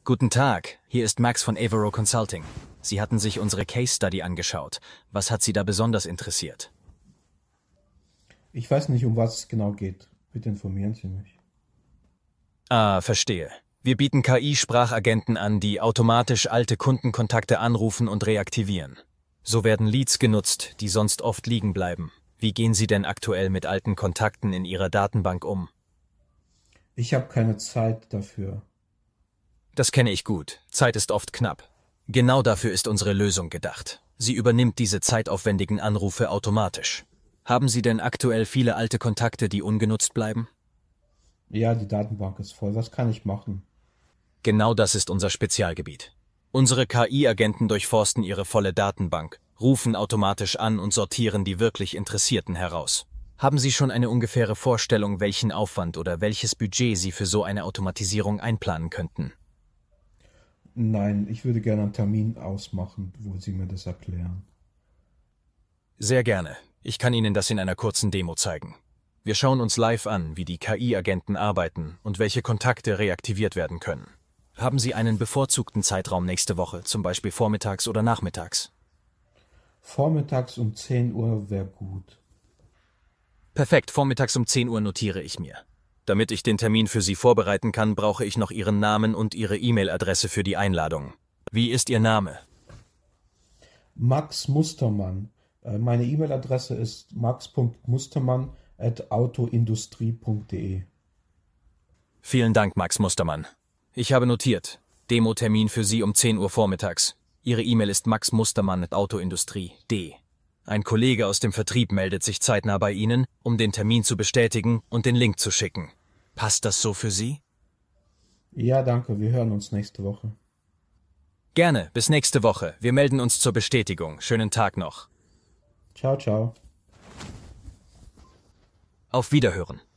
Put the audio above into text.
Guten Tag, hier ist Max von Avero Consulting. Sie hatten sich unsere Case Study angeschaut. Was hat Sie da besonders interessiert? Ich weiß nicht, um was es genau geht. Bitte informieren Sie mich. Ah, verstehe. Wir bieten KI-Sprachagenten an, die automatisch alte Kundenkontakte anrufen und reaktivieren. So werden Leads genutzt, die sonst oft liegen bleiben. Wie gehen Sie denn aktuell mit alten Kontakten in Ihrer Datenbank um? Ich habe keine Zeit dafür. Das kenne ich gut. Zeit ist oft knapp. Genau dafür ist unsere Lösung gedacht. Sie übernimmt diese zeitaufwendigen Anrufe automatisch. Haben Sie denn aktuell viele alte Kontakte, die ungenutzt bleiben? Ja, die Datenbank ist voll. Was kann ich machen? Genau das ist unser Spezialgebiet. Unsere KI-Agenten durchforsten Ihre volle Datenbank, rufen automatisch an und sortieren die wirklich Interessierten heraus. Haben Sie schon eine ungefähre Vorstellung, welchen Aufwand oder welches Budget Sie für so eine Automatisierung einplanen könnten? Nein, ich würde gerne einen Termin ausmachen, wo Sie mir das erklären. Sehr gerne. Ich kann Ihnen das in einer kurzen Demo zeigen. Wir schauen uns live an, wie die KI-Agenten arbeiten und welche Kontakte reaktiviert werden können. Haben Sie einen bevorzugten Zeitraum nächste Woche, zum Beispiel vormittags oder nachmittags? Vormittags um 10 Uhr wäre gut. Perfekt, vormittags um 10 Uhr notiere ich mir. Damit ich den Termin für Sie vorbereiten kann, brauche ich noch Ihren Namen und Ihre E-Mail-Adresse für die Einladung. Wie ist Ihr Name? Max Mustermann. Meine E-Mail-Adresse ist max.mustermann@autoindustrie.de. Vielen Dank, Max Mustermann. Ich habe notiert. Demo-Termin für Sie um 10 Uhr vormittags. Ihre E-Mail ist maxmustermann@autoindustrie.de. Ein Kollege aus dem Vertrieb meldet sich zeitnah bei Ihnen, um den Termin zu bestätigen und den Link zu schicken. Passt das so für Sie? Ja, danke. Wir hören uns nächste Woche. Gerne, bis nächste Woche. Wir melden uns zur Bestätigung. Schönen Tag noch. Ciao, ciao. Auf Wiederhören.